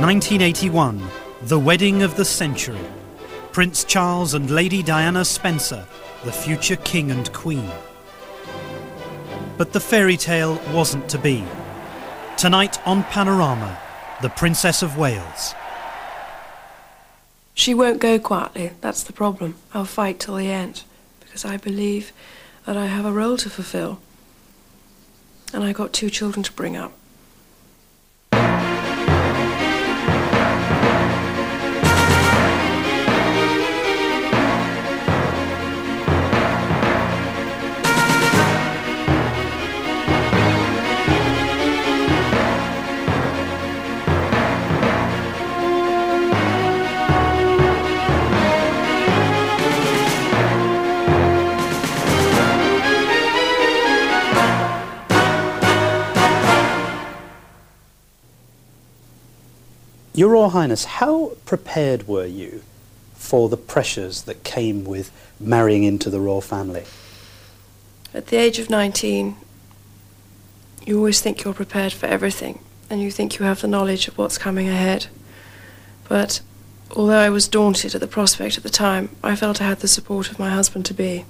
1981, the wedding of the century. Prince Charles and Lady Diana Spencer, the future king and queen. But the fairy tale wasn't to be. Tonight on Panorama, the Princess of Wales. She won't go quietly, that's the problem. I'll fight till the end, because I believe that I have a role to fulfill. And I got 2 children to bring up. Your Royal Highness, how prepared were you for the pressures that came with marrying into the royal family? At the age of 19, you always think you're prepared for everything, and you think you have the knowledge of what's coming ahead. But although I was daunted at the prospect at the time, I felt I had the support of my husband-to-be.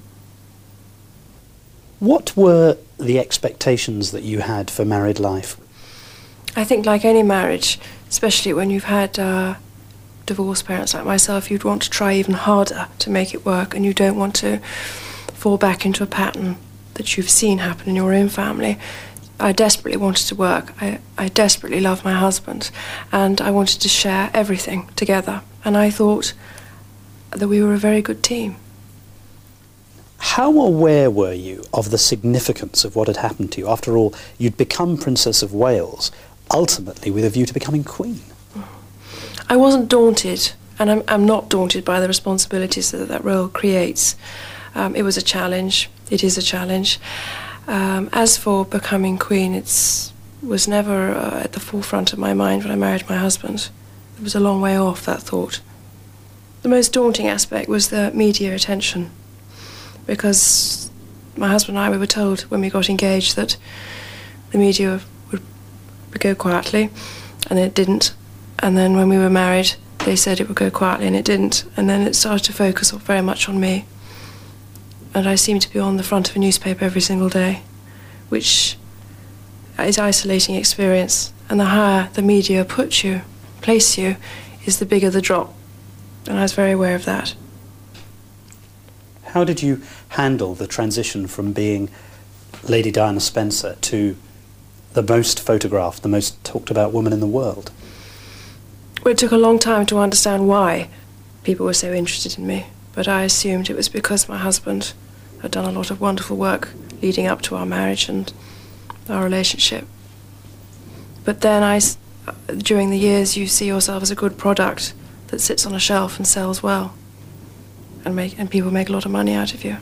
What were the expectations that you had for married life? I think like any marriage, especially when you've had divorced parents like myself, you'd want to try even harder to make it work, and you don't want to fall back into a pattern that you've seen happen in your own family. I desperately wanted to work. I desperately loved my husband, and I wanted to share everything together. And I thought that we were a very good team. How aware were you of the significance of what had happened to you? After all, you'd become Princess of Wales, ultimately with a view to becoming Queen. I wasn't daunted, and I'm not daunted by the responsibilities that role creates. It was a challenge. It is a challenge. As for becoming Queen, it was never at the forefront of my mind when I married my husband. It was a long way off, that thought. The most daunting aspect was the media attention, because my husband and I, we were told when we got engaged that the media would go quietly, and it didn't. And then when we were married, they said it would go quietly, and it didn't. And then it started to focus very much on me. And I seemed to be on the front of a newspaper every single day, which is an isolating experience. And the higher the media place you, is the bigger the drop. And I was very aware of that. How did you handle the transition from being Lady Diana Spencer to the most photographed, the most talked about woman in the world? Well, it took a long time to understand why people were so interested in me, but I assumed it was because my husband had done a lot of wonderful work leading up to our marriage and our relationship. But then during the years, you see yourself as a good product that sits on a shelf and sells well, and people make a lot of money out of you.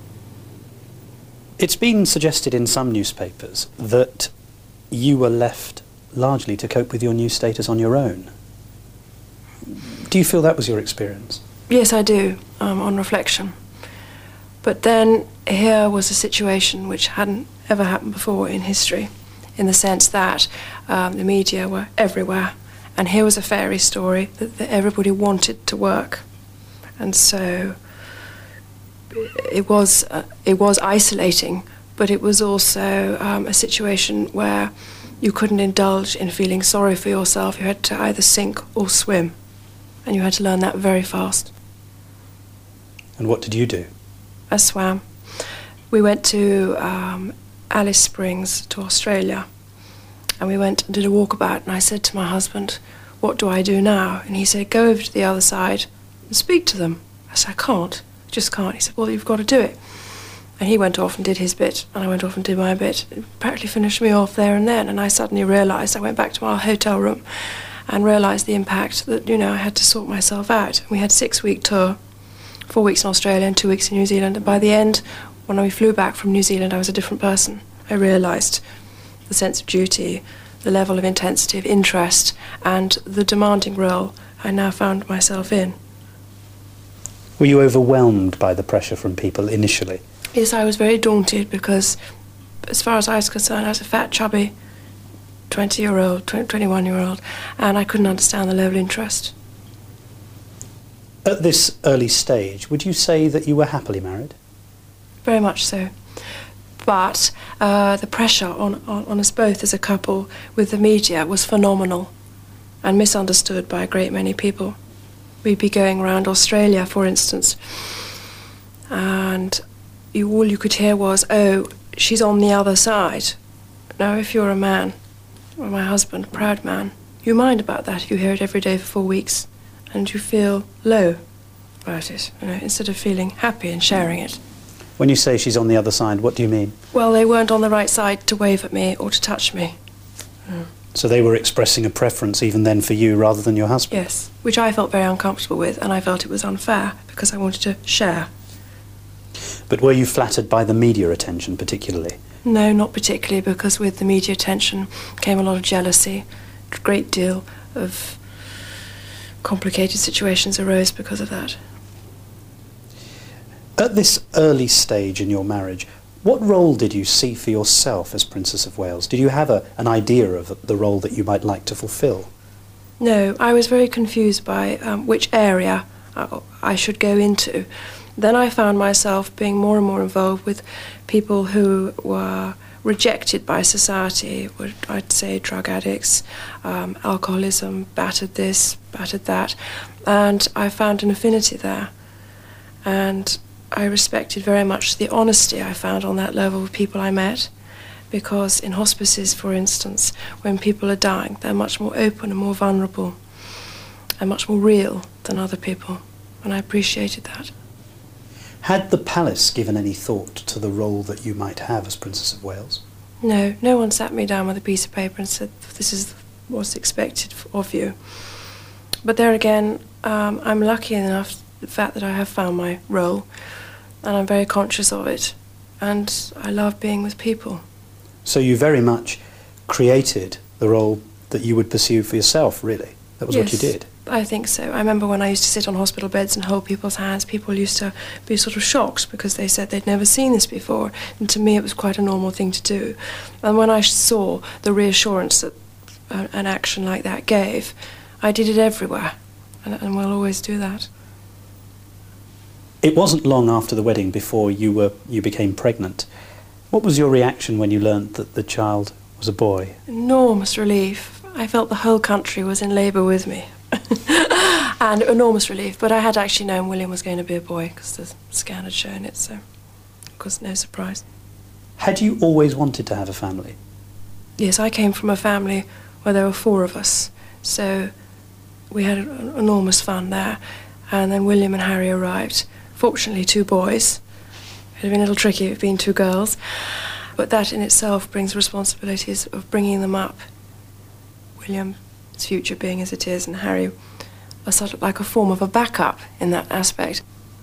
It's been suggested in some newspapers that you were left largely to cope with your new status on your own. Do you feel that was your experience? Yes, I do, on reflection. But then here was a situation which hadn't ever happened before in history, in the sense that the media were everywhere, and here was a fairy story that everybody wanted to work. And so it was isolating, but it was also a situation where you couldn't indulge in feeling sorry for yourself. You had to either sink or swim, and you had to learn that very fast. And what did you do? I swam. We went to Alice Springs, to Australia, and we went and did a walkabout, and I said to my husband, "What do I do now?" And he said, "Go over to the other side and speak to them." I said, "I can't, I just can't." He said, "Well, you've got to do it." And he went off and did his bit, and I went off and did my bit. It practically finished me off there and then, and I suddenly realised, I went back to our hotel room and realised the impact that, I had to sort myself out. We had a 6-week tour, 4 weeks in Australia and 2 weeks in New Zealand, and by the end, when we flew back from New Zealand, I was a different person. I realised the sense of duty, the level of intensity of interest, and the demanding role I now found myself in. Were you overwhelmed by the pressure from people initially? Yes, I was very daunted because, as far as I was concerned, I was a fat, chubby 20-year-old, 21-year-old, and I couldn't understand the level of interest. At this early stage, would you say that you were happily married? Very much so. But the pressure on us both as a couple with the media was phenomenal and misunderstood by a great many people. We'd be going around Australia, for instance, and all you could hear was, oh, she's on the other side. Now, if you're a man, or my husband, a proud man, you mind about that. You hear it every day for 4 weeks, and you feel low about it, instead of feeling happy and sharing it. When you say she's on the other side, what do you mean? Well, they weren't on the right side to wave at me or to touch me. So they were expressing a preference even then for you rather than your husband? Yes, which I felt very uncomfortable with, and I felt it was unfair because I wanted to share. But were you flattered by the media attention particularly? No, not particularly, because with the media attention came a lot of jealousy. A great deal of complicated situations arose because of that. At this early stage in your marriage, what role did you see for yourself as Princess of Wales? Did you have an idea of the role that you might like to fulfil? No, I was very confused by which area I should go into. Then I found myself being more and more involved with people who were rejected by society, I'd say drug addicts, alcoholism, battered this, battered that, and I found an affinity there. And I respected very much the honesty I found on that level with people I met, because in hospices, for instance, when people are dying, they're much more open and more vulnerable and much more real than other people, and I appreciated that. Had the palace given any thought to the role that you might have as Princess of Wales? No, no one sat me down with a piece of paper and said, this is what's expected of you. But there again, I'm lucky enough, the fact that I have found my role, and I'm very conscious of it, and I love being with people. So you very much created the role that you would pursue for yourself, really? That was what you did? I think so. I remember when I used to sit on hospital beds and hold people's hands, people used to be sort of shocked because they said they'd never seen this before, and to me it was quite a normal thing to do. And when I saw the reassurance that an action like that gave, I did it everywhere, and we'll always do that. It wasn't long after the wedding before you became pregnant. What was your reaction when you learnt that the child was a boy? Enormous relief. I felt the whole country was in labour with me. And enormous relief, but I had actually known William was going to be a boy because the scan had shown it, so of course no surprise. Had you always wanted to have a family? Yes, I came from a family where there were 4 of us, so we had enormous fun there, and then William and Harry arrived. Fortunately 2 boys. It would have been a little tricky if it had been 2 girls, but that in itself brings responsibilities of bringing them up. William's future being as it is, and Harry was sort of like a form of a backup in that aspect.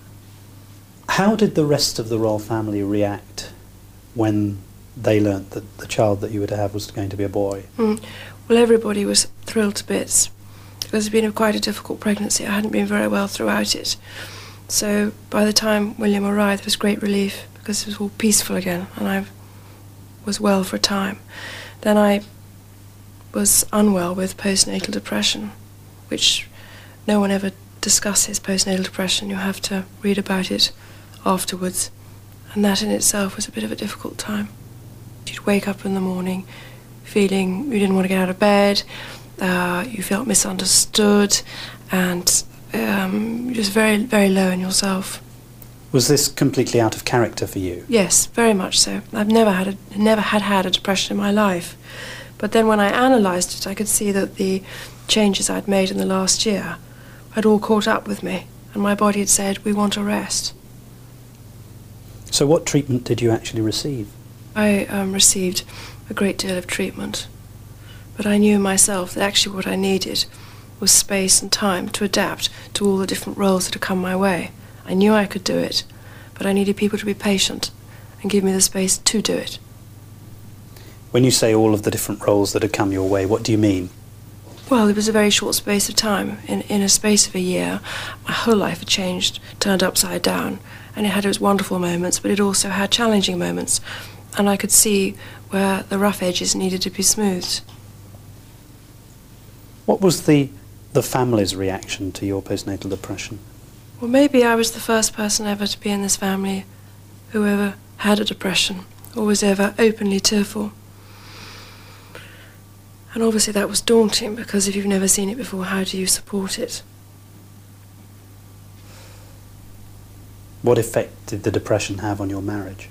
How did the rest of the royal family react when they learnt that the child that you were to have was going to be a boy? Well, everybody was thrilled to bits. It was been quite a difficult pregnancy. I hadn't been very well throughout it. So by the time William arrived, there was great relief because it was all peaceful again, and I was well for a time. Then I was unwell with postnatal depression, which no one ever discusses postnatal depression. You have to read about it afterwards, and that in itself was a bit of a difficult time. You'd wake up in the morning feeling you didn't want to get out of bed, you felt misunderstood, and just very, very low in yourself. Was this completely out of character for you? Yes, very much so. I've never had a depression in my life. But then when I analysed it, I could see that the changes I'd made in the last year had all caught up with me, and my body had said, we want a rest. So what treatment did you actually receive? I received a great deal of treatment, but I knew myself that actually what I needed was space and time to adapt to all the different roles that had come my way. I knew I could do it, but I needed people to be patient and give me the space to do it. When you say all of the different roles that had come your way, what do you mean? Well, it was a very short space of time. In a space of a year, my whole life had changed, turned upside down, and it had its wonderful moments, but it also had challenging moments, and I could see where the rough edges needed to be smoothed. What was the family's reaction to your postnatal depression? Well, maybe I was the first person ever to be in this family who ever had a depression or was ever openly tearful. And obviously that was daunting, because if you've never seen it before, how do you support it? What effect did the depression have on your marriage?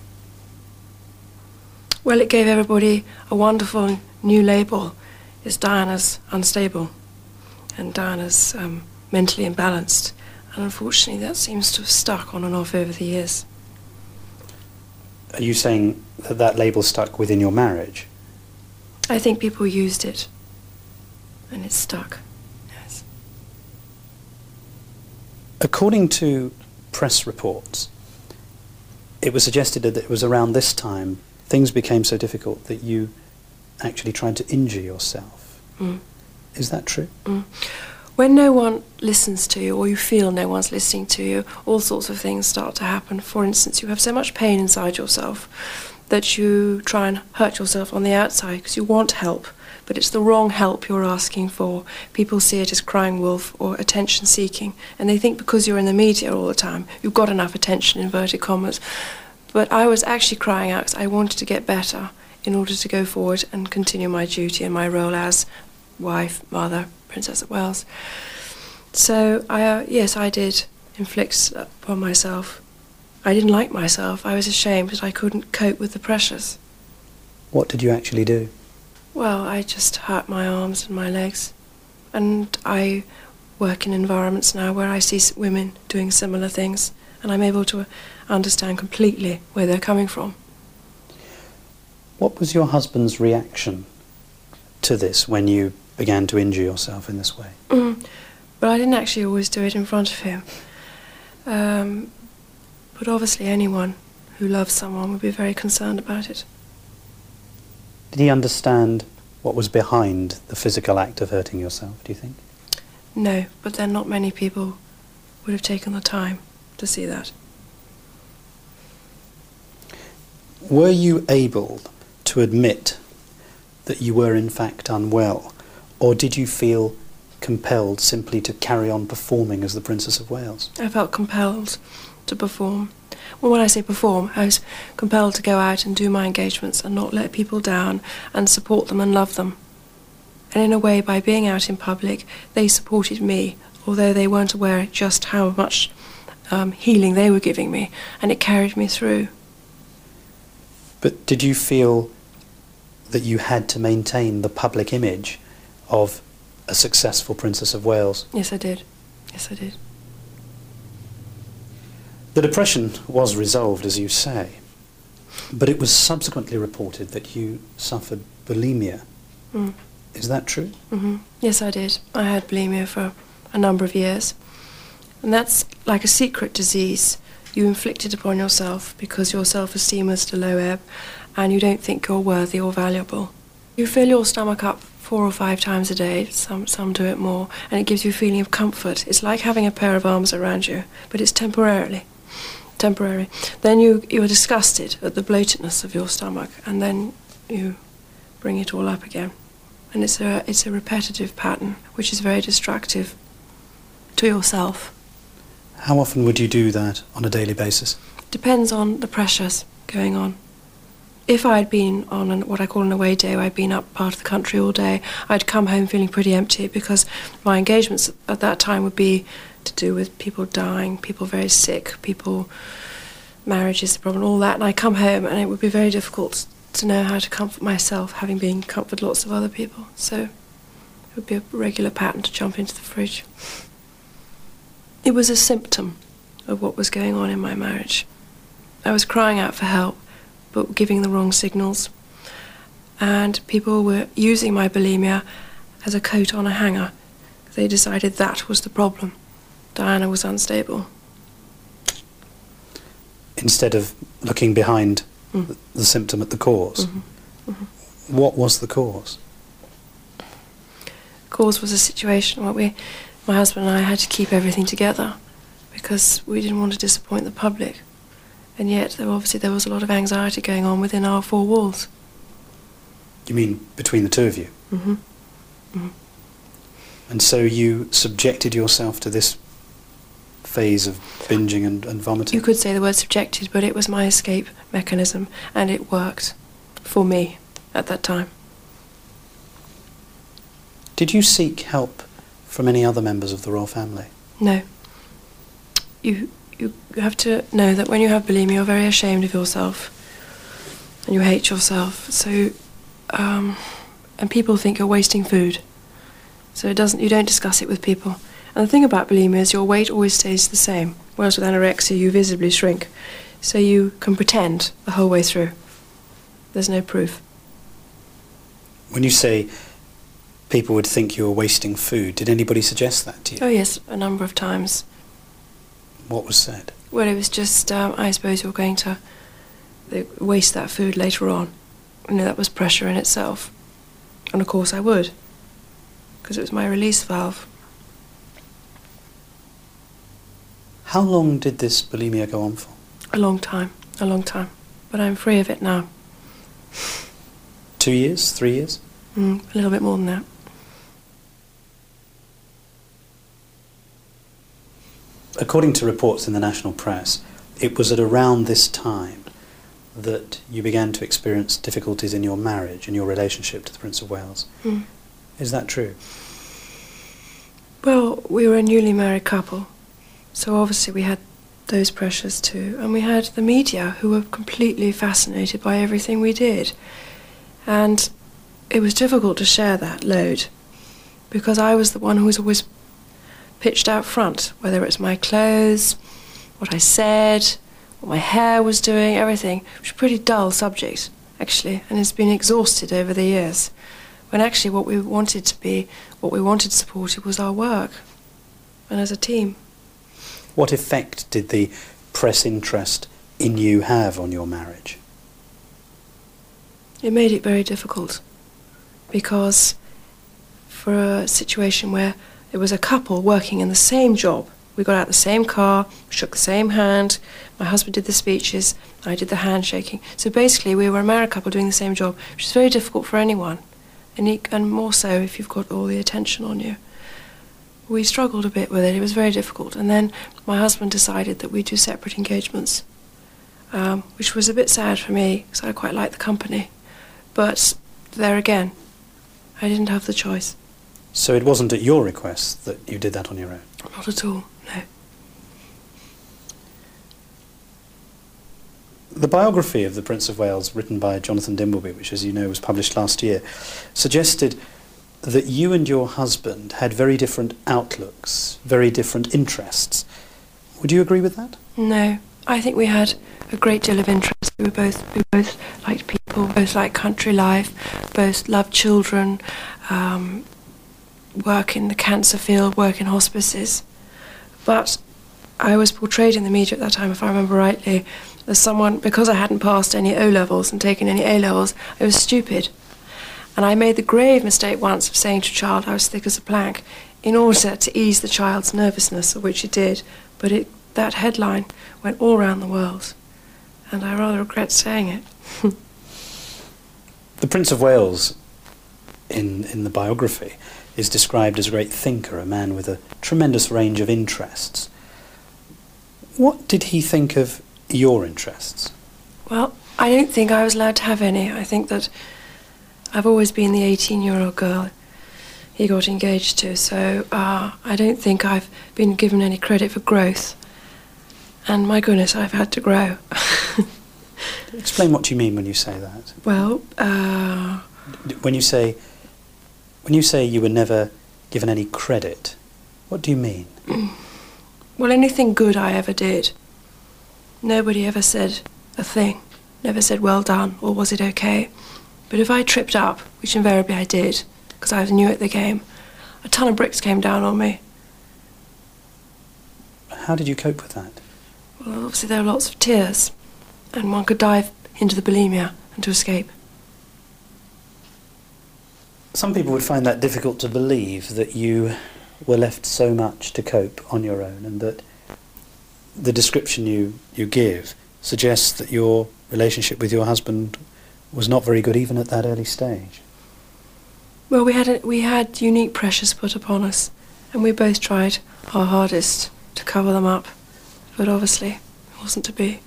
Well, it gave everybody a wonderful new label. It's Diana's unstable and Diana's mentally imbalanced. And unfortunately that seems to have stuck on and off over the years. Are you saying that that label stuck within your marriage? I think people used it and it stuck, yes. According to press reports, it was suggested that it was around this time things became so difficult that you actually tried to injure yourself. Mm. Is that true? Mm. When no one listens to you, or you feel no one's listening to you, all sorts of things start to happen. For instance, you have so much pain inside yourself that you try and hurt yourself on the outside because you want help, but it's the wrong help you're asking for. People see it as crying wolf or attention seeking, and they think because you're in the media all the time, you've got enough attention, inverted commas. But I was actually crying out because I wanted to get better in order to go forward and continue my duty and my role as wife, mother, Princess of Wales. So, yes, I did inflict upon myself. I didn't like myself. I was ashamed that I couldn't cope with the pressures. What did you actually do? Well, I just hurt my arms and my legs. And I work in environments now where I see women doing similar things, and I'm able to understand completely where they're coming from. What was your husband's reaction to this when you began to injure yourself in this way? But I didn't actually always do it in front of him. But obviously anyone who loves someone would be very concerned about it. Did he understand what was behind the physical act of hurting yourself, do you think? No, but then not many people would have taken the time to see that. Were you able to admit that you were in fact unwell, or did you feel compelled simply to carry on performing as the Princess of Wales? I felt compelled to perform. Well, when I say perform, I was compelled to go out and do my engagements and not let people down and support them and love them. And in a way, by being out in public, they supported me, although they weren't aware just how much healing they were giving me, and it carried me through. But did you feel that you had to maintain the public image of a successful Princess of Wales? Yes, I did. Yes, I did. The depression was resolved, as you say, but it was subsequently reported that you suffered bulimia. Mm. Is that true? Mm-hmm. Yes, I did. I had bulimia for a number of years. And that's like a secret disease you inflicted upon yourself because your self-esteem is at a low ebb and you don't think you're worthy or valuable. You fill your stomach up 4 or 5 times a day, some do it more, and it gives you a feeling of comfort. It's like having a pair of arms around you, but it's temporary. Then you are disgusted at the bloatedness of your stomach, and then you bring it all up again. And it's a repetitive pattern, which is very destructive to yourself. How often would you do that on a daily basis? Depends on the pressures going on. If I'd been on what I call an away day, I'd been up part of the country all day, I'd come home feeling pretty empty because my engagements at that time would be to do with people dying, people very sick, marriage is the problem, all that. And I come home and it would be very difficult to know how to comfort myself, having been comforted lots of other people. So it would be a regular pattern to jump into the fridge. It was a symptom of what was going on in my marriage. I was crying out for help, but giving the wrong signals. And people were using my bulimia as a coat on a hanger. They decided that was the problem. Diana was unstable. Instead of looking behind the symptom at the cause. Mm-hmm. Mm-hmm. What was the cause? The cause was a situation where my husband and I had to keep everything together because we didn't want to disappoint the public. And yet, there was a lot of anxiety going on within our 4 walls. You mean between the two of you? Mm-hmm. Mm-hmm. And so you subjected yourself to this phase of binging and vomiting? You could say the word subjected, but it was my escape mechanism, and it worked for me at that time. Did you seek help from any other members of the royal family? No. You have to know that when you have bulimia, you're very ashamed of yourself, and you hate yourself. So, and people think you're wasting food. So you don't discuss it with people. And the thing about bulimia is your weight always stays the same, whereas with anorexia you visibly shrink. So you can pretend the whole way through. There's no proof. When you say people would think you were wasting food, did anybody suggest that to you? Oh yes, a number of times. What was said? Well, it was just, I suppose you're going to waste that food later on. You know, that was pressure in itself. And of course I would, because it was my release valve. How long did this bulimia go on for? A long time. But I'm free of it now. 2 years? 3 years? A little bit more than that. According to reports in the national press, it was at around this time that you began to experience difficulties in your marriage, in your relationship to the Prince of Wales. Is that true? Well, we were a newly married couple, so obviously we had those pressures too. And we had the media, who were completely fascinated by everything we did. And it was difficult to share that load, because I was the one who was always pitched out front, whether it's my clothes, what I said, what my hair was doing, everything. It was a pretty dull subject, actually, and it's been exhausted over the years. When actually what we wanted to support, it was our work, and as a team. What effect did the press interest in you have on your marriage? It made it very difficult, because for a situation where it was a couple working in the same job, we got out the same car, shook the same hand, my husband did the speeches, I did the handshaking. So basically we were a married couple doing the same job, which is very difficult for anyone, and more so if you've got all the attention on you. We struggled a bit with it, it was very difficult. And then my husband decided that we'd do separate engagements, which was a bit sad for me, because I quite liked the company. But there again, I didn't have the choice. So it wasn't at your request that you did that on your own? Not at all, no. The biography of the Prince of Wales, written by Jonathan Dimbleby, which, as you know, was published last year, suggested that you and your husband had very different outlooks, very different interests. Would you agree with that? No, I think we had a great deal of interest. We both liked people, both liked country life, both loved children, work in the cancer field, work in hospices. But I was portrayed in the media at that time, if I remember rightly, as someone, because I hadn't passed any O-levels and taken any A-levels, I was stupid. And I made the grave mistake once of saying to a child I was thick as a plank, in order to ease the child's nervousness, of which it did. But that headline went all around the world, and I rather regret saying it. The Prince of Wales, in the biography, is described as a great thinker, a man with a tremendous range of interests. What did he think of your interests? Well, I don't think I was allowed to have any. I think that I've always been the 18-year-old girl he got engaged to, so I don't think I've been given any credit for growth. And my goodness, I've had to grow. Explain what you mean when you say that. Well, When you say you were never given any credit, what do you mean? Well, anything good I ever did, nobody ever said a thing. Never said well done or was it okay. But if I tripped up, which invariably I did, because I was new at the game, a ton of bricks came down on me. How did you cope with that? Well, obviously there were lots of tears, and one could dive into the bulimia and to escape. Some people would find that difficult to believe, that you were left so much to cope on your own, and that the description you give suggests that your relationship with your husband was not very good even at that early stage. Well, we had unique pressures put upon us, and we both tried our hardest to cover them up, but obviously it wasn't to be.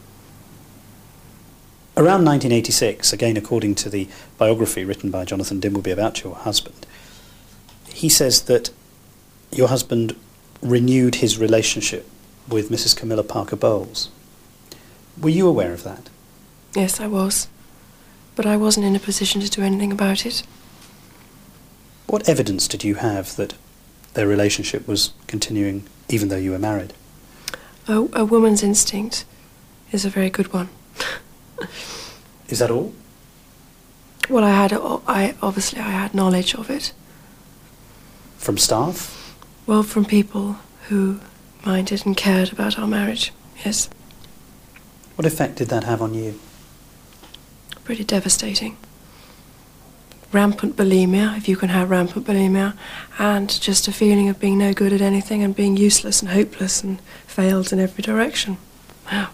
Around 1986, again according to the biography written by Jonathan Dimbleby about your husband, he says that your husband renewed his relationship with Mrs. Camilla Parker Bowles. Were you aware of that? Yes, I was. But I wasn't in a position to do anything about it. What evidence did you have that their relationship was continuing even though you were married? A woman's instinct is a very good one. Is that all? Well, obviously I had knowledge of it. From staff? Well, from people who minded and cared about our marriage, yes. What effect did that have on you? Pretty devastating. Rampant bulimia, if you can have rampant bulimia, and just a feeling of being no good at anything and being useless and hopeless and failed in every direction. Wow.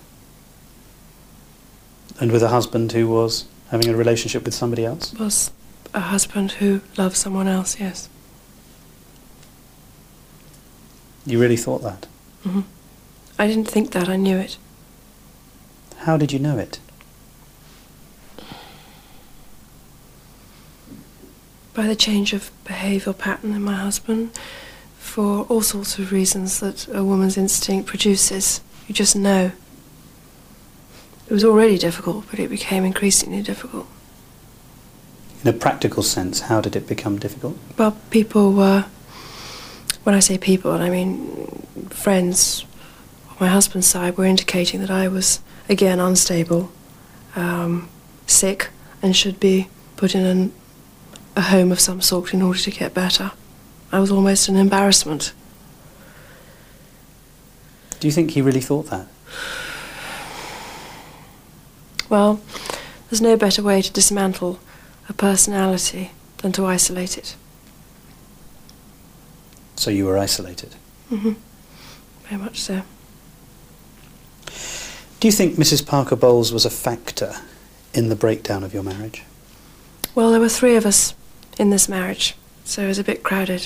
And with a husband who was having a relationship with somebody else? Was a husband who loved someone else, yes. You really thought that? Mm-hmm. I didn't think that, I knew it. How did you know it? By the change of behavioural pattern in my husband, for all sorts of reasons that a woman's instinct produces. You just know. It was already difficult, but it became increasingly difficult. In a practical sense, how did it become difficult? Well, people were, when I say people, I mean friends on my husband's side were indicating that I was, again, unstable, sick, and should be put in a home of some sort in order to get better. I was almost an embarrassment. Do you think he really thought that? Well, there's no better way to dismantle a personality than to isolate it. So you were isolated? Mm-hmm. Very much so. Do you think Mrs. Parker Bowles was a factor in the breakdown of your marriage? Well, there were 3 of us in this marriage, so it was a bit crowded.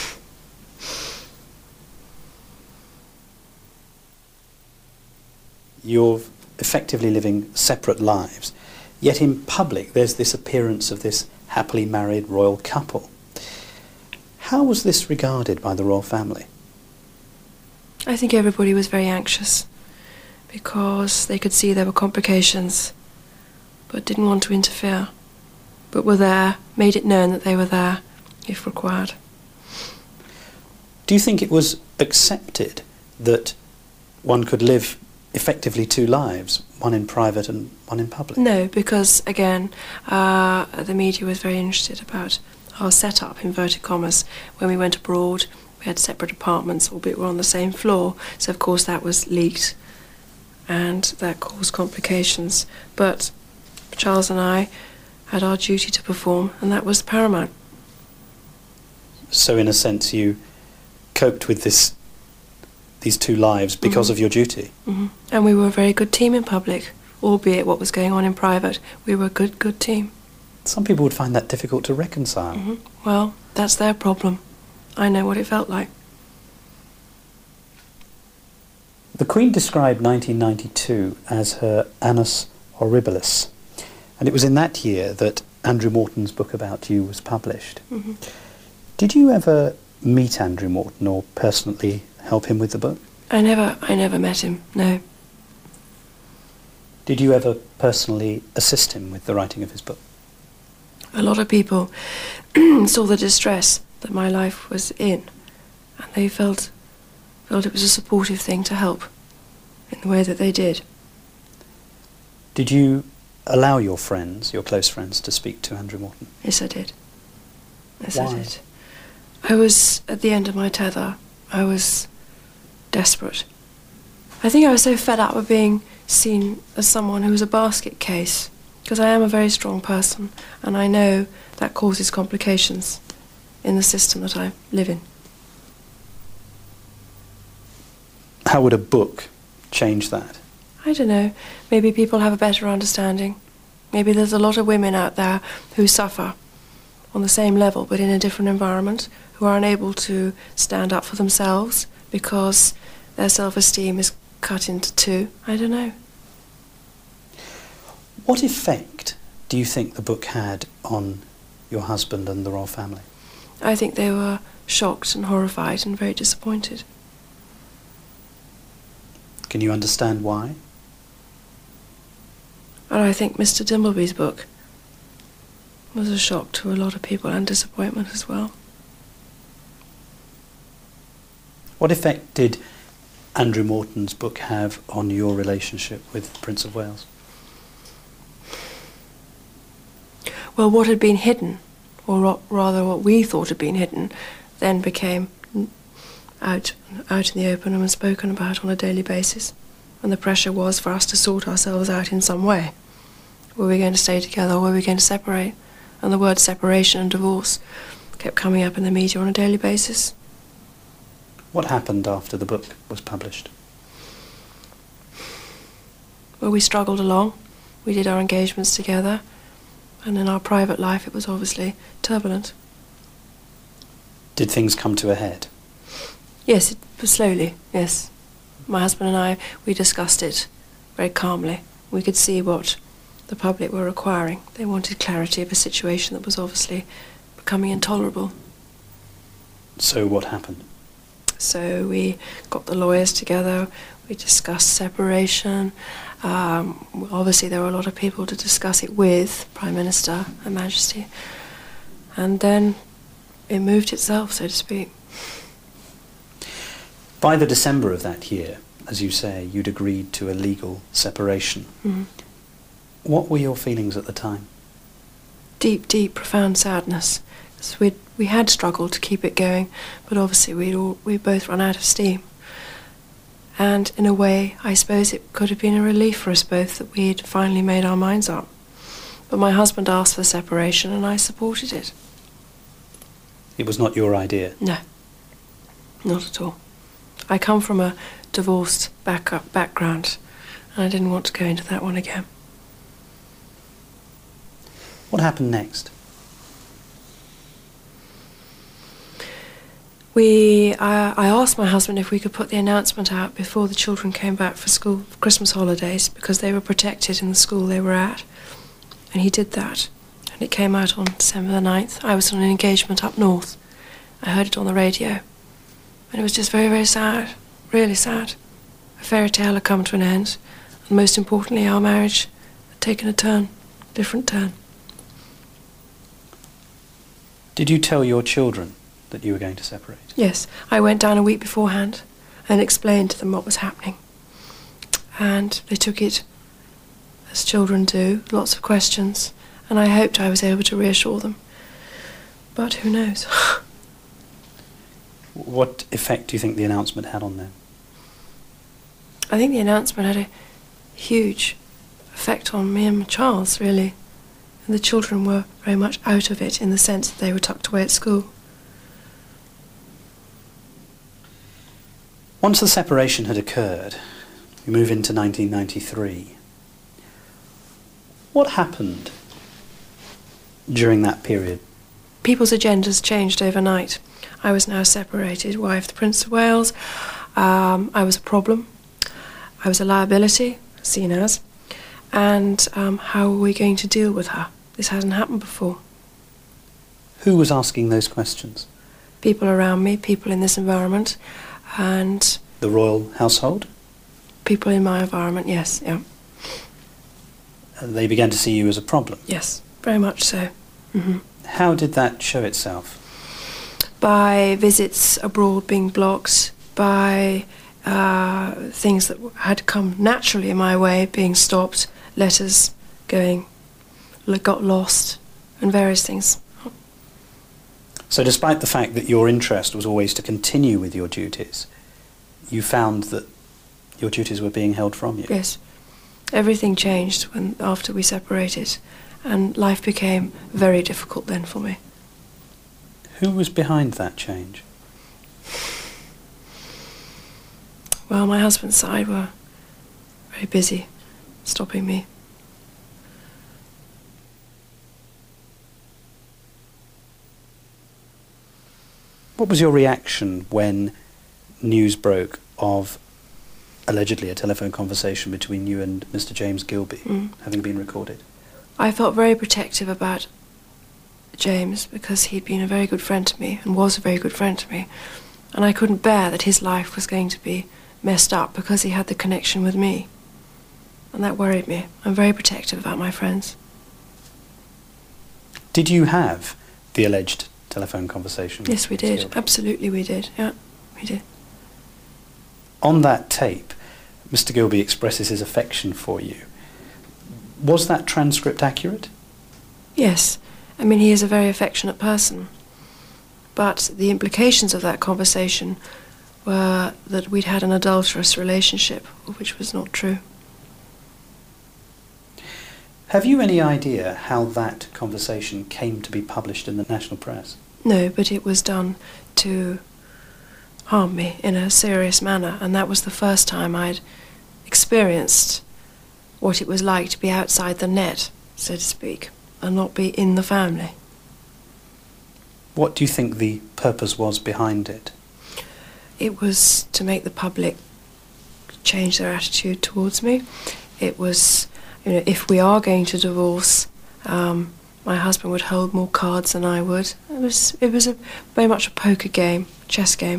You're effectively living separate lives, yet in public there's this appearance of this happily married royal couple. How was this regarded by the royal family? I think everybody was very anxious because they could see there were complications, but didn't want to interfere, but were there, made it known that they were there if required. Do you think it was accepted that one could live effectively 2 lives, one in private and one in public? No, because again, the media was very interested about our setup, inverted commas. When we went abroad, we had separate apartments, albeit we're on the same floor, so of course that was leaked and that caused complications. But Charles and I had our duty to perform, and that was paramount. So in a sense you coped with these 2 lives because of your duty? Mm-hmm. And we were a very good team in public, albeit what was going on in private. We were a good team. Some people would find that difficult to reconcile. Mm-hmm. Well, that's their problem. I know what it felt like. The Queen described 1992 as her annus horribilis, and it was in that year that Andrew Morton's book about you was published. Mm-hmm. Did you ever meet Andrew Morton or personally help him with the book? I never met him, no. Did you ever personally assist him with the writing of his book? A lot of people saw the distress that my life was in, and they felt it was a supportive thing to help in the way that they did. Did you allow your friends, your close friends, to speak to Andrew Morton? Yes, I did. Yes, Why? I did. I was at the end of my tether. I was desperate. I think I was so fed up with being seen as someone who was a basket case, because I am a very strong person, and I know that causes complications in the system that I live in. How would a book change that? I don't know. Maybe people have a better understanding. Maybe there's a lot of women out there who suffer on the same level but in a different environment, who are unable to stand up for themselves because their self-esteem is cut into two. I don't know. What effect do you think the book had on your husband and the royal family? I think they were shocked and horrified and very disappointed. Can you understand why? And I think Mr. Dimbleby's book was a shock to a lot of people and disappointment as well. What effect did Andrew Morton's book have on your relationship with the Prince of Wales? Well, what had been hidden, or rather what we thought had been hidden, then became out in the open and was spoken about on a daily basis. And the pressure was for us to sort ourselves out in some way. Were we going to stay together or were we going to separate? And the words separation and divorce kept coming up in the media on a daily basis. What happened after the book was published? Well, we struggled along. We did our engagements together. And in our private life, it was obviously turbulent. Did things come to a head? Yes, it was slowly, yes. My husband and I, we discussed it very calmly. We could see what the public were requiring. They wanted clarity of a situation that was obviously becoming intolerable. So what happened? So we got the lawyers together, we discussed separation. Obviously there were a lot of people to discuss it with, Prime Minister, Her Majesty. And then it moved itself, so to speak. By the December of that year, as you say, you'd agreed to a legal separation. Mm-hmm. What were your feelings at the time? Deep, deep, profound sadness. So we had struggled to keep it going, but obviously we'd both run out of steam. And in a way, I suppose it could have been a relief for us both that we'd finally made our minds up. But my husband asked for separation and I supported it. It was not your idea? No, not at all. I come from a divorced background and I didn't want to go into that one again. What happened next? I asked my husband if we could put the announcement out before the children came back for school for Christmas holidays because they were protected in the school they were at. And he did that. And it came out on December the 9th. I was on an engagement up north. I heard it on the radio. And it was just very, very sad. Really sad. A fairy tale had come to an end. And most importantly, our marriage had taken a turn. Different turn. Did you tell your children that you were going to separate? Yes, I went down a week beforehand and explained to them what was happening. And they took it as children do, lots of questions, and I hoped I was able to reassure them. But who knows? What effect do you think the announcement had on them? I think the announcement had a huge effect on me and Charles, really. And the children were very much out of it in the sense that they were tucked away at school. Once the separation had occurred, we move into 1993. What happened during that period? People's agendas changed overnight. I was now separated, wife of the Prince of Wales. I was a problem. I was a liability, seen as. And how were we going to deal with her? This hadn't happened before. Who was asking those questions? People around me, people in this environment, and... The royal household? People in my environment, yes, yeah. They began to see you as a problem? Yes, very much so. Mm-hmm. How did that show itself? By visits abroad being blocked, by things that had come naturally in my way being stopped, letters going, got lost, and various things. So despite the fact that your interest was always to continue with your duties, you found that your duties were being held from you? Yes. Everything changed after we separated, and life became very difficult then for me. Who was behind that change? Well, my husband's side were very busy stopping me. What was your reaction when news broke of allegedly a telephone conversation between you and Mr. James Gilby having been recorded? I felt very protective about James because he'd been a very good friend to me and was a very good friend to me. And I couldn't bear that his life was going to be messed up because he had the connection with me. And that worried me. I'm very protective about my friends. Did you have the alleged telephone conversation? Yes, we did. Absolutely we did. Yeah, we did. On that tape, Mr. Gilby expresses his affection for you. Was that transcript accurate? Yes. I mean, he is a very affectionate person. But the implications of that conversation were that we'd had an adulterous relationship, which was not true. Have you any idea how that conversation came to be published in the national press? No, but it was done to harm me in a serious manner, and that was the first time I'd experienced what it was like to be outside the net, so to speak, and not be in the family. What do you think the purpose was behind it? It was to make the public change their attitude towards me. It was, you know, if we are going to divorce, my husband would hold more cards than I would. It was very much a poker game, chess game.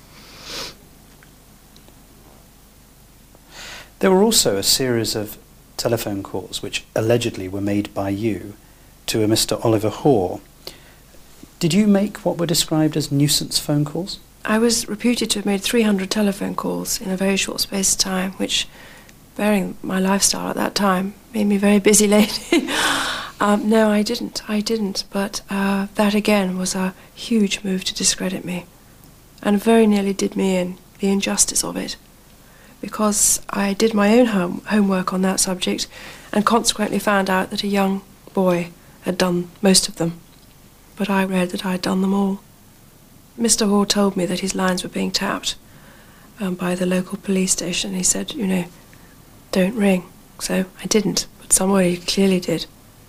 There were also a series of telephone calls which allegedly were made by you to a Mr. Oliver Hoare. Did you make what were described as nuisance phone calls? I was reputed to have made 300 telephone calls in a very short space of time, which, bearing my lifestyle at that time, made me a very busy lady. No, I didn't. But that again was a huge move to discredit me, and very nearly did me in, the injustice of it, because I did my own homework on that subject and consequently found out that a young boy had done most of them. But I read that I had done them all. Mr. Hoare told me that his lines were being tapped by the local police station. He said, you know, don't ring. So I didn't, but somebody clearly did.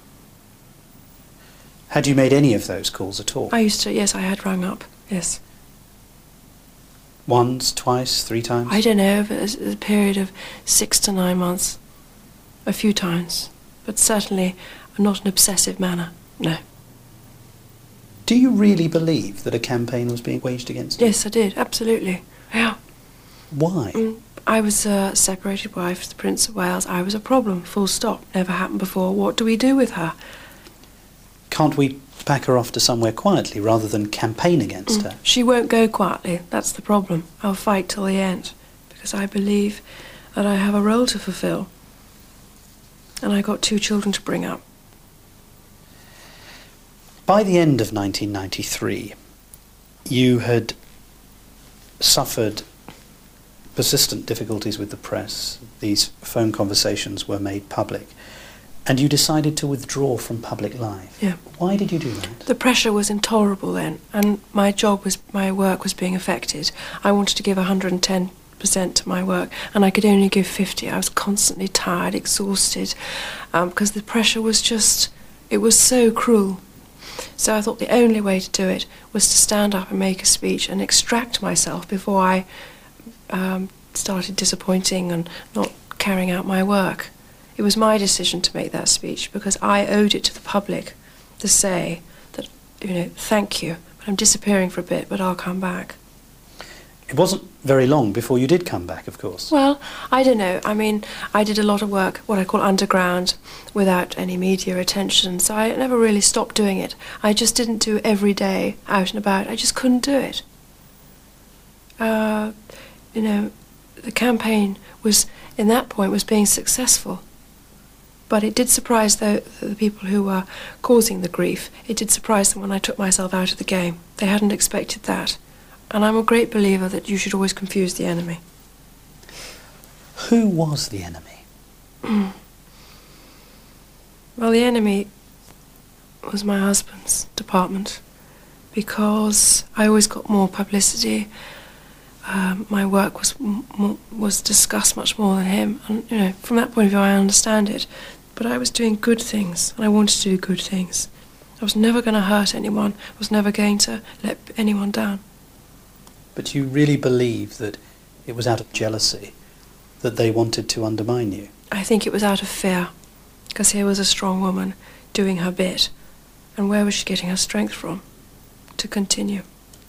Had you made any of those calls at all? I used to, yes, I had rung up, yes. Once, twice, 3 times? I don't know, it was a period of 6 to 9 months. A few times, but certainly not an obsessive manner, no. Do you really believe that a campaign was being waged against you? Yes, I did, absolutely. Yeah. Why? I was a separated wife of the Prince of Wales. I was a problem, full stop. Never happened before. What do we do with her? Can't we pack her off to somewhere quietly rather than campaign against her? She won't go quietly. That's the problem. I'll fight till the end, because I believe that I have a role to fulfill. And I got 2 children to bring up. By the end of 1993, you had suffered persistent difficulties with the press. These phone conversations were made public, and you decided to withdraw from public life. Yeah. Why did you do that? The pressure was intolerable then, and my work was being affected. I wanted to give 110% to my work, and I could only give 50. I was constantly tired, exhausted, because the pressure was just, it was so cruel. So I thought the only way to do it was to stand up and make a speech and extract myself before I started disappointing and not carrying out my work. It was my decision to make that speech because I owed it to the public to say that, you know, thank you, but I'm disappearing for a bit, but I'll come back. It wasn't very long before you did come back, of course. Well, I don't know. I mean, I did a lot of work, what I call underground, without any media attention, so I never really stopped doing it. I just didn't do every day out and about. I just couldn't do it. You know, the campaign was, in that point, was being successful. But it did surprise the people who were causing the grief. It did surprise them when I took myself out of the game. They hadn't expected that. And I'm a great believer that you should always confuse the enemy. Who was the enemy? Well, the enemy was my husband's department, because I always got more publicity. My work was discussed much more than him, and you know, from that point of view, I understand it. But I was doing good things, and I wanted to do good things. I was never going to hurt anyone. I was never going to let anyone down. But you really believe that it was out of jealousy, that they wanted to undermine you? I think it was out of fear, because here was a strong woman doing her bit, and where was she getting her strength from to continue?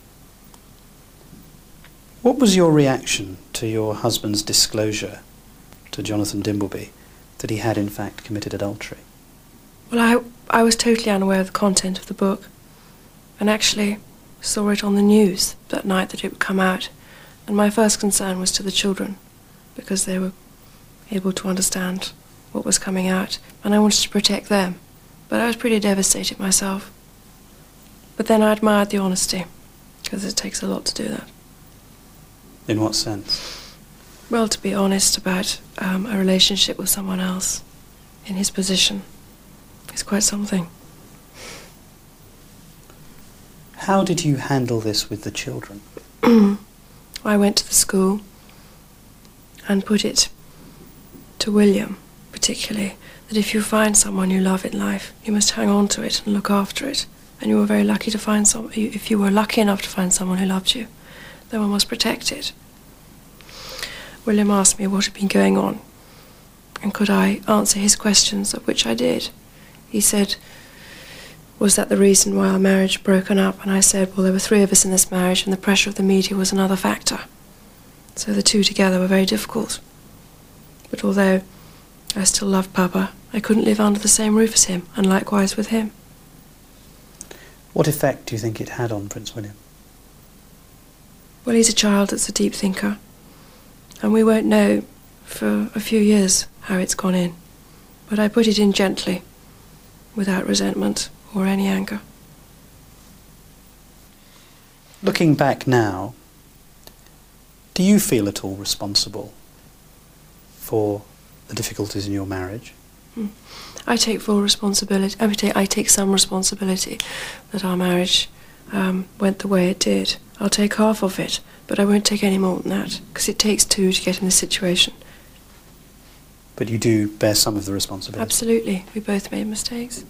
What was your reaction to your husband's disclosure to Jonathan Dimbleby that he had in fact committed adultery? Well, I was totally unaware of the content of the book, and actually saw it on the news that night that it would come out, and my first concern was to the children, because they were able to understand what was coming out, and I wanted to protect them. But I was pretty devastated myself. But then I admired the honesty, because it takes a lot to do that. In what sense? Well, to be honest about a relationship with someone else in his position is quite something. How did you handle this with the children? I went to the school and put it to William, particularly, that if you find someone you love in life, you must hang on to it and look after it. And you were very lucky to find if you were lucky enough to find someone who loved you, then one must protect it. William asked me what had been going on, and could I answer his questions, of which I did. He said, was that the reason why our marriage broken up? And I said, well, there were 3 of us in this marriage, and the pressure of the media was another factor. So the 2 together were very difficult. But although I still loved Papa, I couldn't live under the same roof as him, and likewise with him. What effect do you think it had on Prince William? Well, he's a child that's a deep thinker, and we won't know for a few years how it's gone in. But I put it in gently, without resentment or any anger. Looking back now, do you feel at all responsible for the difficulties in your marriage? I take full responsibility. I take some responsibility that our marriage went the way it did. I'll take half of it, but I won't take any more than that, because it takes 2 to get in this situation. But you do bear some of the responsibility? Absolutely. We both made mistakes.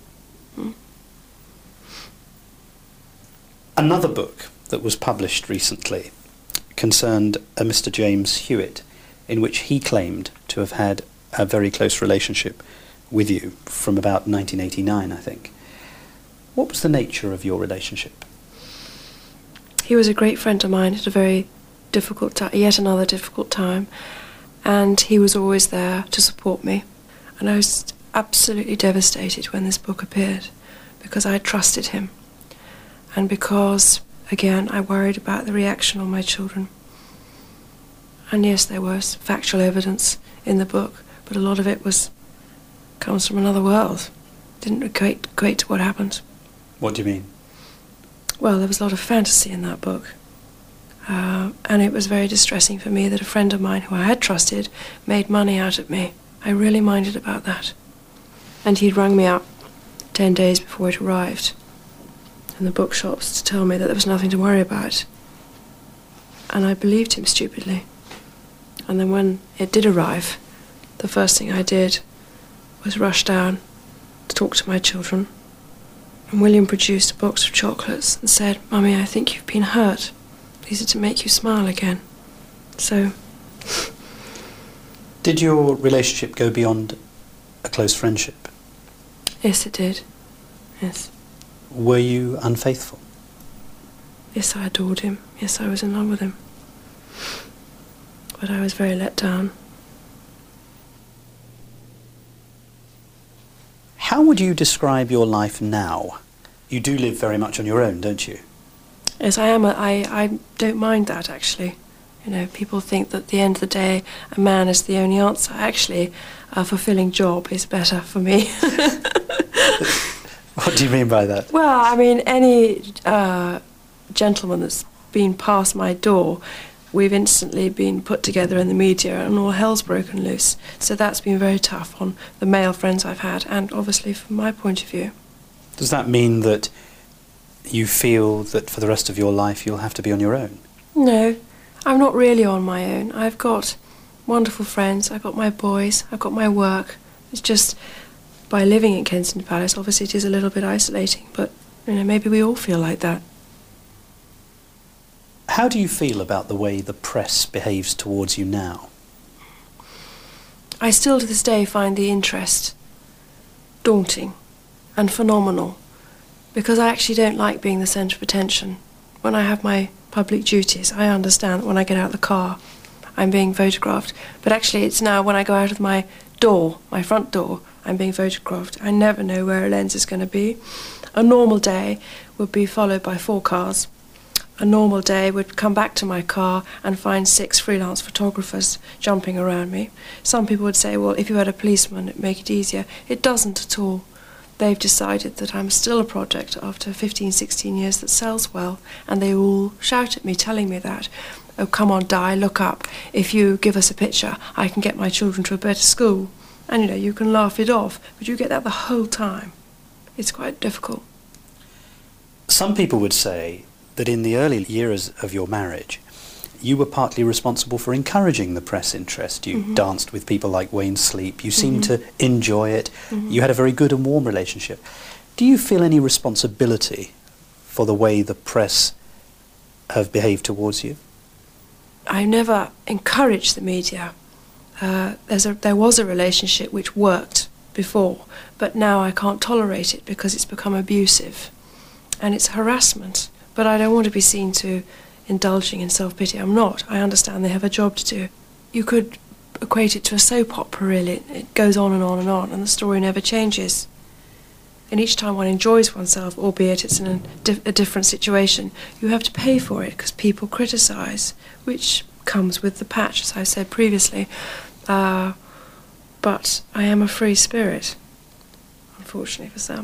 Another book that was published recently concerned a Mr. James Hewitt, in which he claimed to have had a very close relationship with you from about 1989, I think. What was the nature of your relationship? He was a great friend of mine at a very difficult time, yet another difficult time, and he was always there to support me. And I was absolutely devastated when this book appeared, because I trusted him, and because, again, I worried about the reaction on my children. And yes, there was factual evidence in the book, but a lot of it comes from another world. Didn't equate to what happened. What do you mean? Well, there was a lot of fantasy in that book. And it was very distressing for me that a friend of mine who I had trusted made money out of me. I really minded about that. And he'd rung me up 10 days before it arrived in the bookshops to tell me that there was nothing to worry about. And I believed him stupidly. And then when it did arrive, the first thing I did was rush down to talk to my children. And William produced a box of chocolates and said, "Mummy, I think you've been hurt. These are to make you smile again." So... Did your relationship go beyond a close friendship? Yes, it did. Yes. Were you unfaithful? Yes, I adored him. Yes, I was in love with him. But I was very let down. How would you describe your life now? You do live very much on your own, don't you? Yes, I am. I don't mind that, actually. You know, people think that at the end of the day, a man is the only answer. Actually, a fulfilling job is better for me. What do you mean by that? Well, I mean, any gentleman that's been past my door, we've instantly been put together in the media and all hell's broken loose. So that's been very tough on the male friends I've had, and obviously from my point of view. Does that mean that you feel that for the rest of your life you'll have to be on your own? No, I'm not really on my own. I've got wonderful friends, I've got my boys, I've got my work. It's just, by living in Kensington Palace, obviously it is a little bit isolating, but, you know, maybe we all feel like that. How do you feel about the way the press behaves towards you now? I still to this day find the interest daunting and phenomenal, because I actually don't like being the centre of attention. When I have my public duties, I understand that when I get out of the car, I'm being photographed. But actually it's now when I go out of my door, my front door, I'm being photographed. I never know where a lens is going to be. A normal day would be followed by 4 cars. A normal day would come back to my car and find 6 freelance photographers jumping around me. Some people would say, well, if you had a policeman, it'd make it easier. It doesn't at all. They've decided that I'm still a project after 15, 16 years that sells well, and they all shout at me, telling me that. Oh, come on, Di, look up. If you give us a picture, I can get my children to a better school. And, you know, you can laugh it off, but you get that the whole time. It's quite difficult. Some people would say that in the early years of your marriage, you were partly responsible for encouraging the press interest. You danced with people like Wayne Sleep. You seemed to enjoy it. You had a very good and warm relationship. Do you feel any responsibility for the way the press have behaved towards you? I never encouraged the media. There was a relationship which worked before, but now I can't tolerate it because it's become abusive. And it's harassment. But I don't want to be seen to indulging in self-pity. I'm not. I understand they have a job to do. You could equate it to a soap opera, really. It goes on and on and on, and the story never changes. And each time one enjoys oneself, albeit it's in a different situation, you have to pay for it because people criticise, which comes with the patch, as I said previously. But I am a free spirit, unfortunately for some.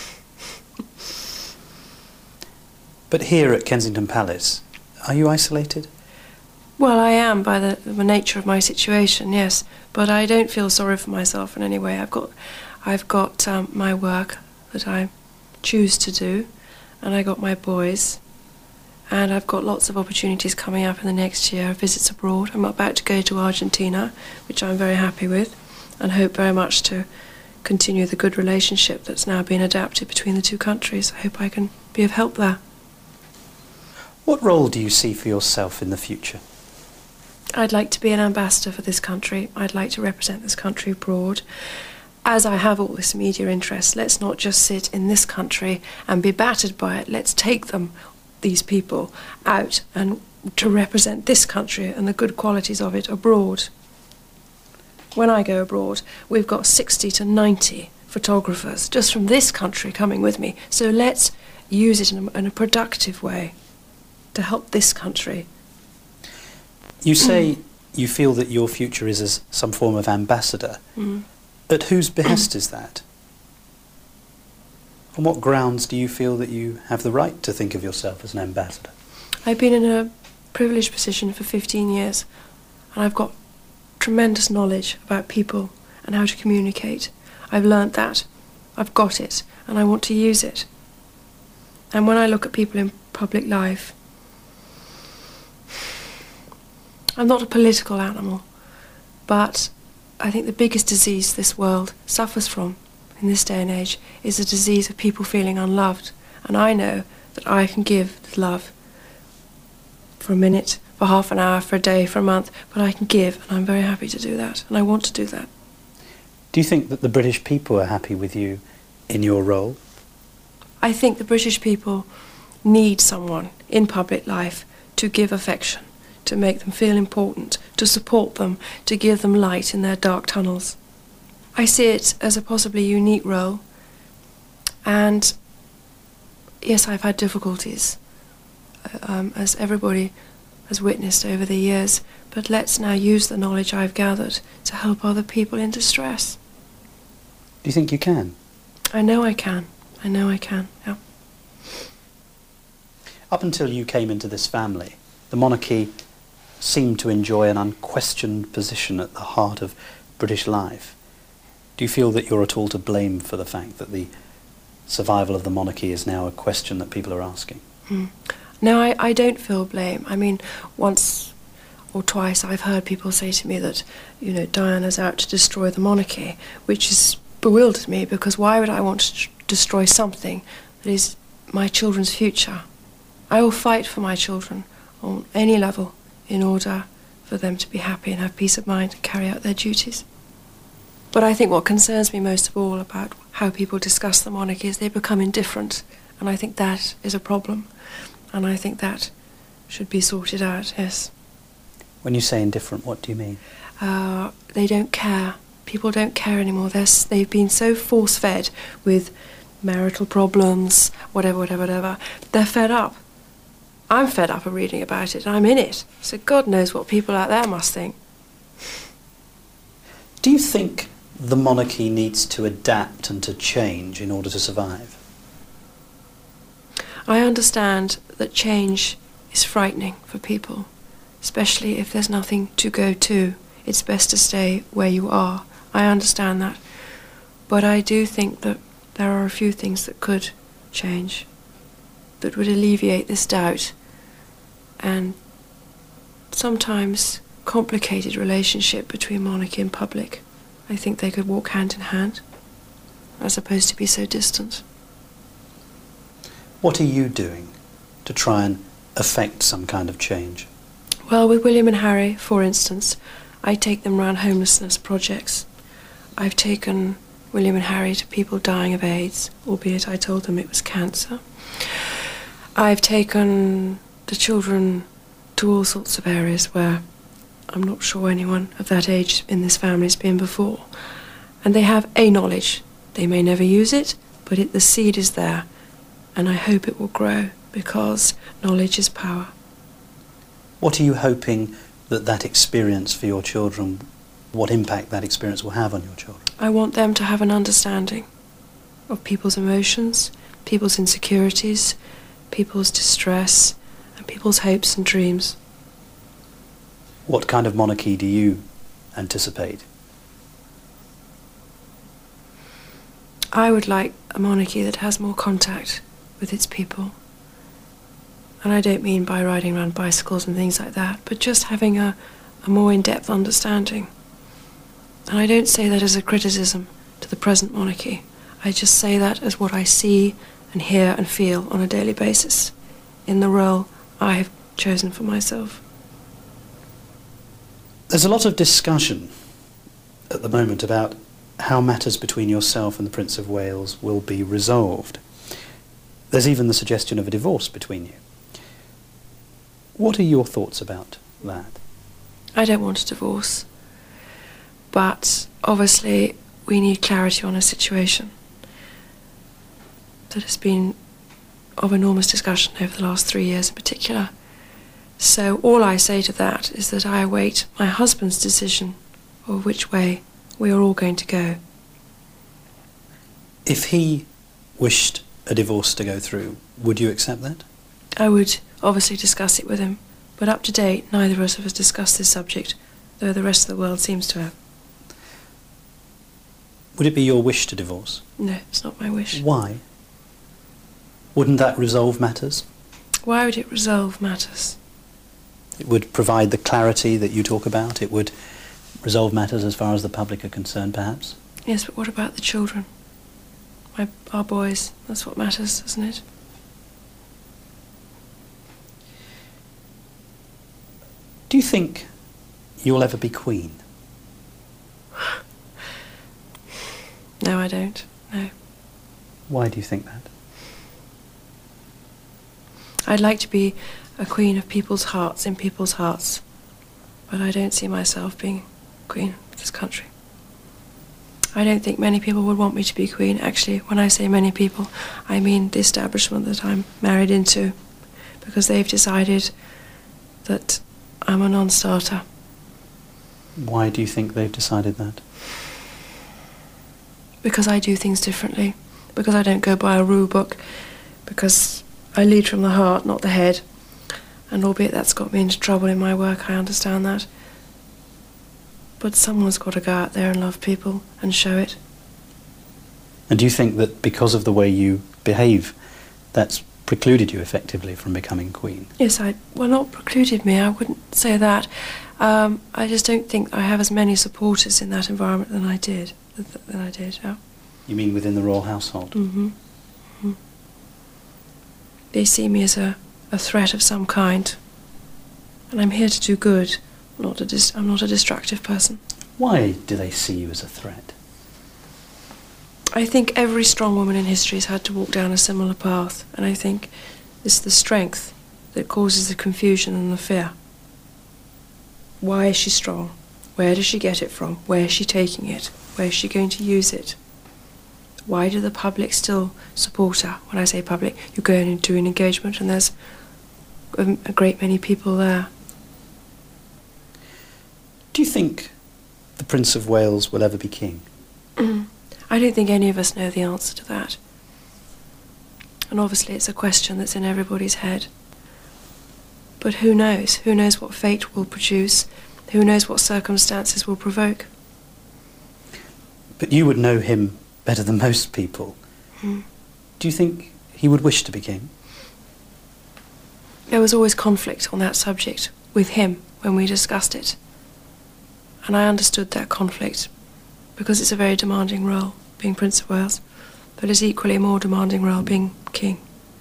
But here at Kensington Palace, are you isolated? Well, I am by the nature of my situation, yes. But I don't feel sorry for myself in any way. I've got my work that I choose to do, and I got my boys, and I've got lots of opportunities coming up in the next year, visits abroad. I'm about to go to Argentina, which I'm very happy with, and hope very much to continue the good relationship that's now been adapted between the two countries. I hope I can be of help there. What role do you see for yourself in the future? I'd like to be an ambassador for this country. I'd like to represent this country abroad. As I have all this media interest, let's not just sit in this country and be battered by it. Let's take them, these people, out and to represent this country and the good qualities of it abroad. When I go abroad, we've got 60 to 90 photographers just from this country coming with me. So let's use it in a productive way to help this country. You say you feel that your future is as some form of ambassador. At whose behest is that? On what grounds do you feel that you have the right to think of yourself as an ambassador? I've been in a privileged position for 15 years, and I've got tremendous knowledge about people and how to communicate. I've learnt that. I've got it, and I want to use it. And when I look at people in public life, I'm not a political animal, but I think the biggest disease this world suffers from in this day and age is the disease of people feeling unloved. And I know that I can give love for a minute, for half an hour, for a day, for a month, but I can give, and I'm very happy to do that, and I want to do that. Do you think that the British people are happy with you in your role? I think the British people need someone in public life to give affection, to make them feel important, to support them, to give them light in their dark tunnels. I see it as a possibly unique role, and yes, I've had difficulties, as everybody has witnessed over the years, but let's now use the knowledge I've gathered to help other people in distress. Do you think you can? I know I can. I know I can, yeah. Up until you came into this family, the monarchy seemed to enjoy an unquestioned position at the heart of British life. Do you feel that you're at all to blame for the fact that the survival of the monarchy is now a question that people are asking? No, I don't feel blame. I mean, once or twice I've heard people say to me that, you know, Diana's out to destroy the monarchy, which has bewildered me, because why would I want to destroy something that is my children's future? I will fight for my children on any level in order for them to be happy and have peace of mind and carry out their duties. But I think what concerns me most of all about how people discuss the monarchy is they become indifferent, and I think that is a problem, and I think that should be sorted out, yes. When you say indifferent, what do you mean? They don't care. People don't care anymore. They've been so force-fed with marital problems, whatever. They're fed up. I'm fed up of reading about it. I'm in it. So God knows what people out there must think. Do you think the monarchy needs to adapt and to change in order to survive? I understand that change is frightening for people, especially if there's nothing to go to. It's best to stay where you are. I understand that. But I do think that there are a few things that could change, that would alleviate this doubt and sometimes complicated relationship between monarchy and public. I think they could walk hand in hand, as opposed to be so distant. What are you doing to try and affect some kind of change? Well, with William and Harry, for instance, I take them round homelessness projects. I've taken William and Harry to people dying of AIDS, albeit I told them it was cancer. I've taken the children to all sorts of areas where I'm not sure anyone of that age in this family has been before. And they have a knowledge. They may never use it, but the seed is there. And I hope it will grow, because knowledge is power. What are you hoping that experience for your children, what impact that experience will have on your children? I want them to have an understanding of people's emotions, people's insecurities, people's distress, and people's hopes and dreams. What kind of monarchy do you anticipate? I would like a monarchy that has more contact with its people. And I don't mean by riding around bicycles and things like that, but just having a more in-depth understanding. And I don't say that as a criticism to the present monarchy. I just say that as what I see and hear and feel on a daily basis in the role I have chosen for myself. There's a lot of discussion at the moment about how matters between yourself and the Prince of Wales will be resolved. There's even the suggestion of a divorce between you. What are your thoughts about that? I don't want a divorce, but obviously we need clarity on a situation that has been of enormous discussion over the last 3 years in particular. So all I say to that is that I await my husband's decision of which way we are all going to go. If he wished a divorce to go through, would you accept that? I would obviously discuss it with him, but up to date neither of us have discussed this subject, though the rest of the world seems to have. Would it be your wish to divorce? No, it's not my wish. Why? Wouldn't that resolve matters? Why would it resolve matters? It would provide the clarity that you talk about. It would resolve matters as far as the public are concerned, perhaps. Yes, but what about the children? Our boys, that's what matters, isn't it? Do you think you'll ever be Queen? No, I don't. No. Why do you think that? I'd like to be a queen of people's hearts, in people's hearts. But I don't see myself being queen of this country. I don't think many people would want me to be queen. Actually, when I say many people, I mean the establishment that I'm married into, because they've decided that I'm a non-starter. Why do you think they've decided that? Because I do things differently, because I don't go by a rule book, because I lead from the heart, not the head. And albeit that's got me into trouble in my work, I understand that. But someone's got to go out there and love people and show it. And do you think that because of the way you behave, that's precluded you effectively from becoming Queen? Yes, well, not precluded me, I wouldn't say that. I just don't think I have as many supporters in that environment than I did. Yeah. You mean within the royal household? Mm-hmm. Mm-hmm. They see me as a threat of some kind. And I'm here to do good. I'm not a destructive person. Why do they see you as a threat? I think every strong woman in history has had to walk down a similar path, and I think it's the strength that causes the confusion and the fear. Why is she strong? Where does she get it from? Where is she taking it? Where is she going to use it? Why do the public still support her? When I say public, you go into an engagement and there's a great many people there. Do you think the Prince of Wales will ever be king? I don't think any of us know the answer to that. And obviously it's a question that's in everybody's head. But who knows? Who knows what fate will produce? Who knows what circumstances will provoke? But you would know him better than most people. Do you think he would wish to be king? There was always conflict on that subject with him when we discussed it. And I understood that conflict because it's a very demanding role, being Prince of Wales, but it's equally a more demanding role being king.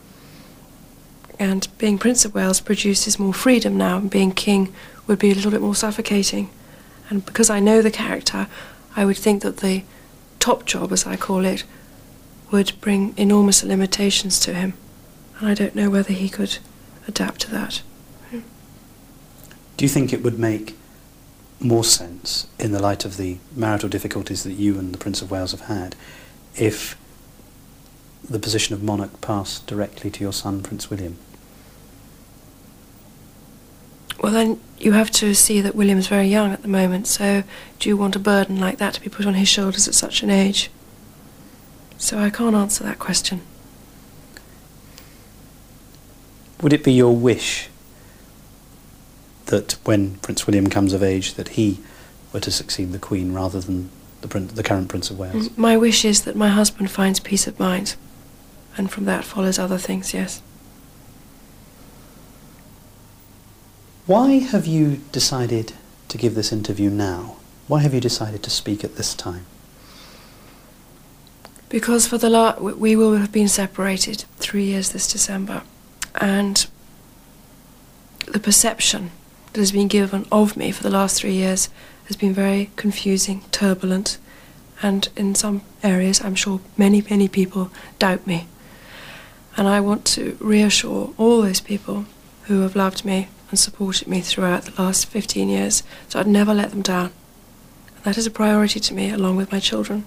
And being Prince of Wales produces more freedom now, and being king would be a little bit more suffocating. And because I know the character, I would think that the top job, as I call it, would bring enormous limitations to him. And I don't know whether he could adapt to that. Do you think it would make more sense, in the light of the marital difficulties that you and the Prince of Wales have had, if the position of monarch passed directly to your son, Prince William? Well, then you have to see that William's very young at the moment, so do you want a burden like that to be put on his shoulders at such an age? So I can't answer that question. Would it be your wish that when Prince William comes of age that he were to succeed the Queen rather than the current Prince of Wales? My wish is that my husband finds peace of mind, and from that follows other things, yes. Why have you decided to give this interview now? Why have you decided to speak at this time? Because we will have been separated 3 years this December, and the perception that has been given of me for the last 3 years has been very confusing, turbulent, and in some areas I'm sure many, many people doubt me. And I want to reassure all those people who have loved me and supported me throughout the last 15 years, so I'd never let them down. And that is a priority to me, along with my children.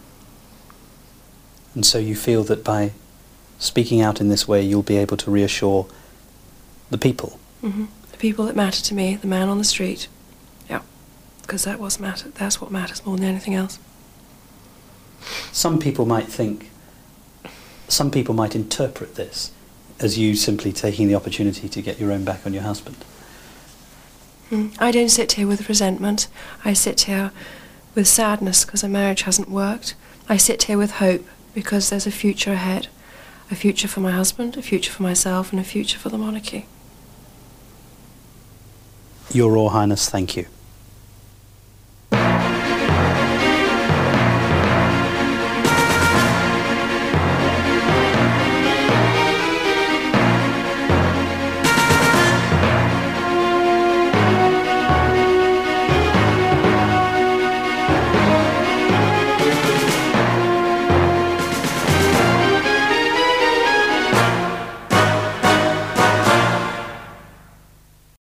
And so you feel that by speaking out in this way you'll be able to reassure the people? The people that matter to me, the man on the street. Yeah, because that's what matters more than anything else. Some people might interpret this as you simply taking the opportunity to get your own back on your husband. I don't sit here with resentment. I sit here with sadness because a marriage hasn't worked. I sit here with hope because there's a future ahead. A future for my husband, a future for myself, and a future for the monarchy. Your Royal Highness, thank you.